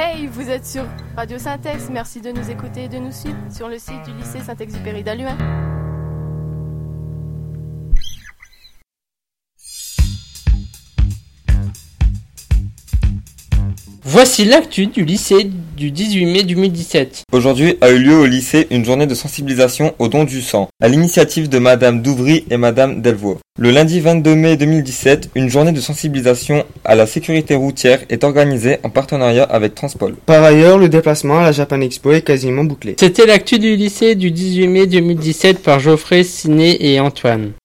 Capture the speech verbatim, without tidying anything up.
Hey, vous êtes sur Radio Syntex, merci de nous écouter et de nous suivre sur le site du lycée Saint-Exupéry d'Halluin. Voici l'actu du lycée du dix-huit mai deux mille dix-sept. Aujourd'hui a eu lieu au lycée une journée de sensibilisation au don du sang, à l'initiative de Madame Douvry et Madame Delvaux. Le lundi vingt-deux mai deux mille dix-sept, une journée de sensibilisation à la sécurité routière est organisée en partenariat avec Transpol. Par ailleurs, le déplacement à la Japan Expo est quasiment bouclé. C'était l'actu du lycée du dix-huit mai deux mille dix-sept par Geoffrey, Siné et Antoine.